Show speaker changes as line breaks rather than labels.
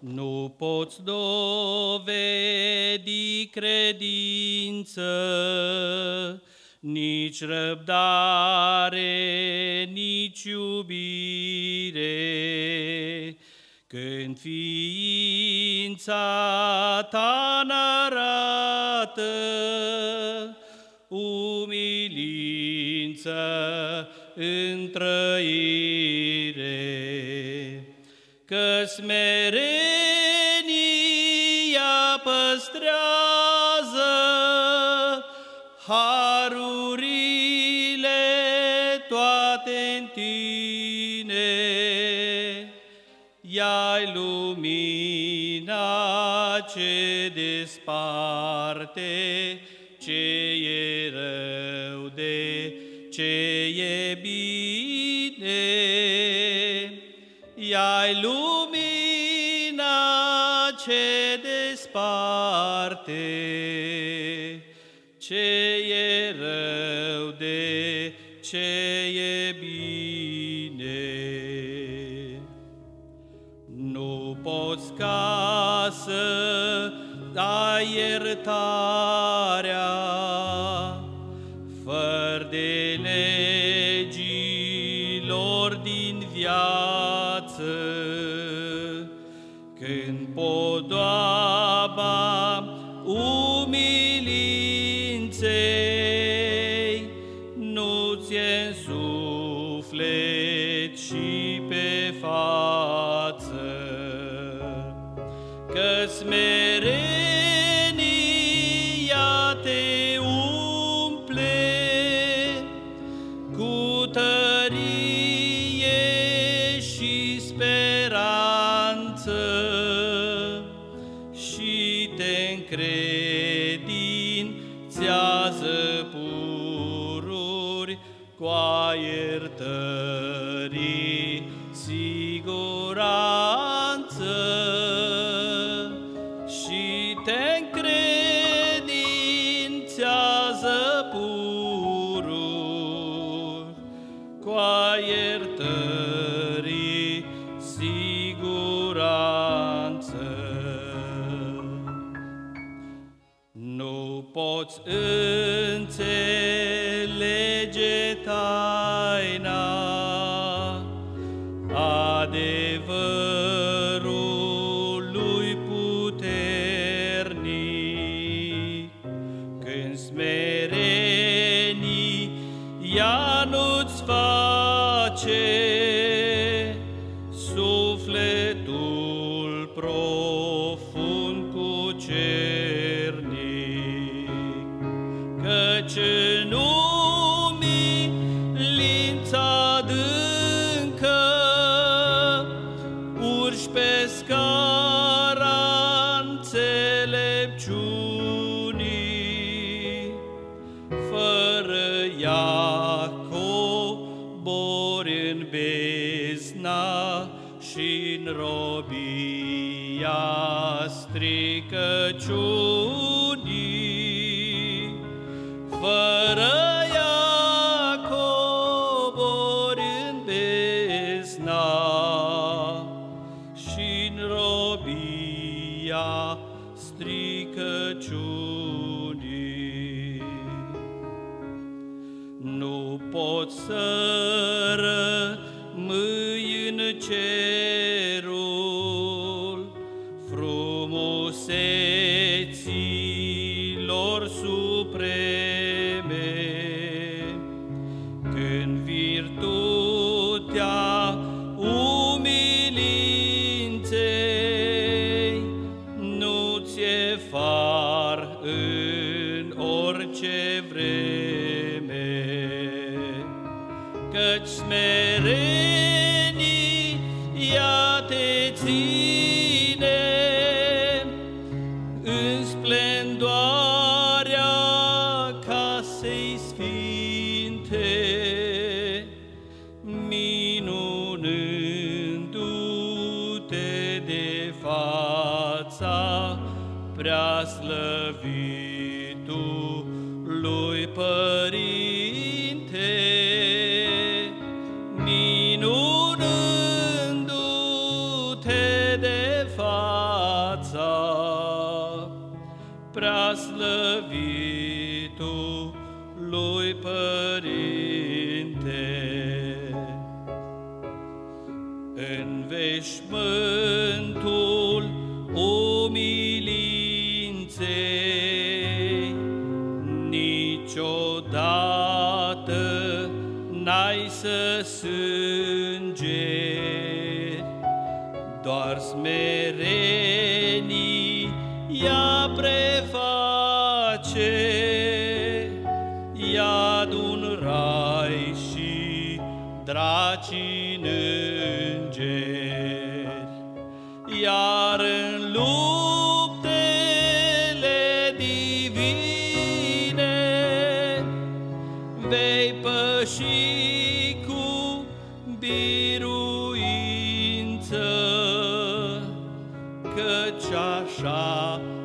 Nu poți dovedi credință, nici răbdare, nici iubire, când ființa ta n-arată umilință în trăire, că smerenia păstrează harurile toate-n tine. Ea-i lumina ce desparte ce e rău de ce e bine. Ea-i lumina ce desparte ce e rău de ce e bine. Nu poți ca să ai iertarea fără de legilor din viață, când podoaba umilinței nu ți-e în suflet și pe față, că smerenia te umple cu tărie și speranță și te încredințează pururi cu a iertării siguranță și te încredințează pururi cu a iertării siguranță. Nu poți înțelege taina adevărului puternic, când smerenia nu-ți face sufletul profund cucernic, căci în umilința adâncă urci pe scara înțelepciunii, fără ea cobori în bezna și-n robia stricăciunii, fără ea cobori în bezna și-n robia stricăciunii. Nu poți să rămâi în cerul frumuseților supreme, când virtutea umilinței nu ți-e far în orice vreme, căci smerenia te ține în splendoarea casei sfinte, minunându-te de fața preaslăvitului Părinte, minunându-te de fața prea slăvitul lui Părinte. În veșmântul umilinței niciodată n-ai să sângeri, doar smerenii ea preface, iad-un rai și dracii îngeri. Iar în luptele divine vei păși cu biruință, căci așa